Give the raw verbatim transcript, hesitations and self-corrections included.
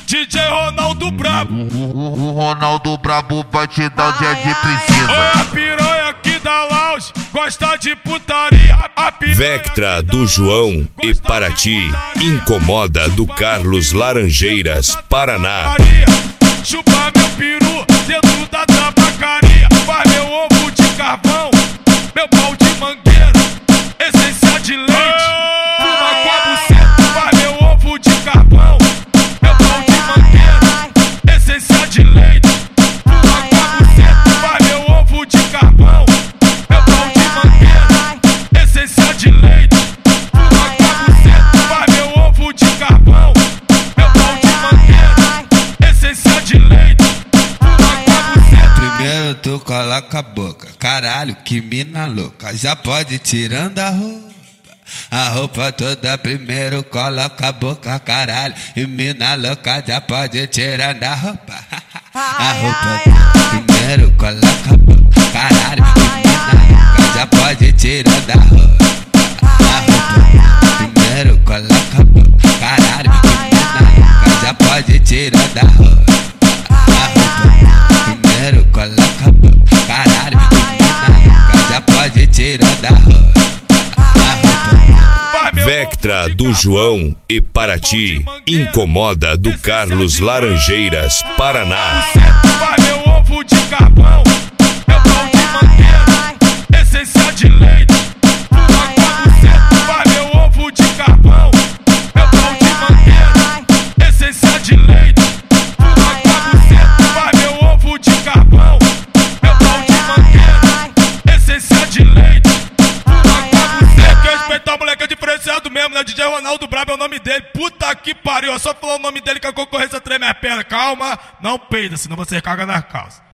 D J Ronaldo Brabo. O Ronaldo Brabo vai te dar o dia de precisa. Oi, a piranha aqui da Lounge gosta de putaria. Vectra do João e Paraty, incomoda do Carlos Laranjeiras, Paraná. Chupa meu peru dentro da tabacaria. Faz meu ovo de carvão, meu pau de mangueira, essência de leite. Fuma com a buceta, faz meu ovo de carvão, meu pau de mangueira, essência de leite. Fuma com a buceta, faz meu ovo de carvão, meu pau de mangueira, essência de leite. Fuma com a buceta, faz meu ovo de carvão, meu pau de mangueira, essência de leite. Primeiro tu coloca a boca, caralho, que mina louca. Já pode ir tirando a roupa, a roupa toda. Primeiro coloca a boca, caralho, e mina louca. Já pode ir tirando a roupa, a roupa toda. Primeiro coloca a boca, caralho, e mina louca. Já pode ir tirando a roupa, a roupa toda. Primeiro coloca a boca, caralho, e mina louca. Já pode ir tirando a roupa, a roupa. Primeiro coloca a boca, caralho, menina, já pode tirar da roupa, a roupa. Vectra do João e Paraty, incomoda do Carlos Laranjeiras, Paraná. Faz meu ovo de carvão, meu pau de mangueira, essência de leite. Fuma com a buceta, faz meu ovo de carvão, meu pau de mangueira, essência de leite. Fuma com a buceta, faz meu ovo de carvão, meu pau de mangueira, essência de leite. Fuma com a buceta. Quer respeitar o moleque é diferenciado mesmo, né? D J Ronaldo Brabo é o nome dele. Puta que pariu, é só falar o nome dele que a concorrência treme as pernas. Calma, não peida, senão você caga nas calças.